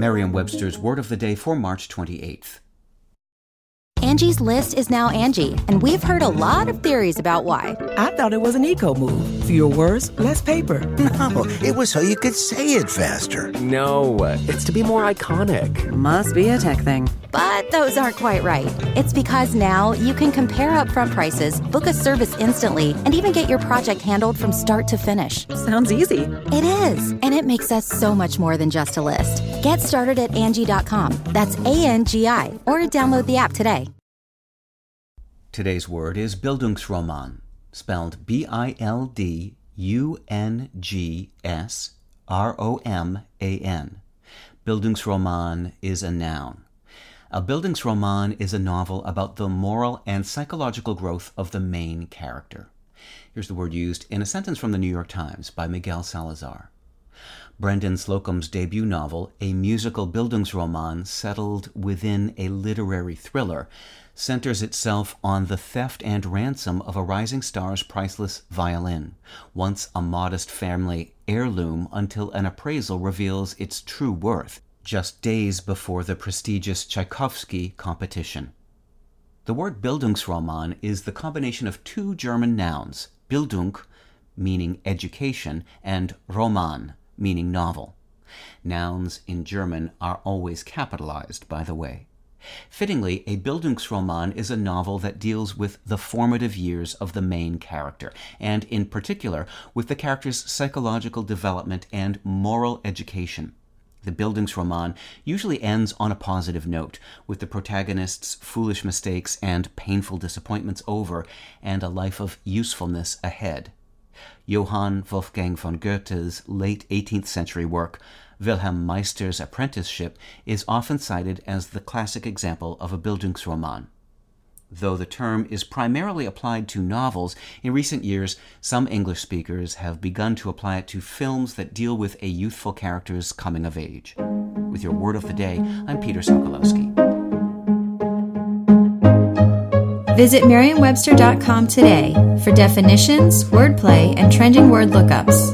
Merriam-Webster's Word of the Day for March 28th. Angie's List is now Angie, and we've heard a lot of theories about why. I thought it was an eco-move. Fewer words, less paper. No, it was so you could say it faster. No, it's to be more iconic. Must be a tech thing. But those aren't quite right. It's because now you can compare upfront prices, book a service instantly, and even get your project handled from start to finish. Sounds easy. It is, and it makes us so much more than just a list. Get started at Angie.com. That's ANGI, or download the app today. Today's word is Bildungsroman, spelled Bildungsroman. Bildungsroman is a noun. A Bildungsroman is a novel about the moral and psychological growth of the main character. Here's the word used in a sentence from the New York Times by Miguel Salazar. Brendan Slocum's debut novel, a musical Bildungsroman settled within a literary thriller, centers itself on the theft and ransom of a rising star's priceless violin, once a modest family heirloom until an appraisal reveals its true worth, just days before the prestigious Tchaikovsky competition. The word Bildungsroman is the combination of two German nouns, Bildung, meaning education, and Roman, meaning novel. Nouns in German are always capitalized, by the way. Fittingly, a Bildungsroman is a novel that deals with the formative years of the main character, and in particular with the character's psychological development and moral education. The Bildungsroman usually ends on a positive note, with the protagonist's foolish mistakes and painful disappointments over, and a life of usefulness ahead. Johann Wolfgang von Goethe's late 18th century work, Wilhelm Meister's Apprenticeship, is often cited as the classic example of a Bildungsroman. Though the term is primarily applied to novels, in recent years some English speakers have begun to apply it to films that deal with a youthful character's coming of age. With your Word of the Day, I'm Peter Sokolowski. Visit Merriam-Webster.com today for definitions, wordplay, and trending word lookups.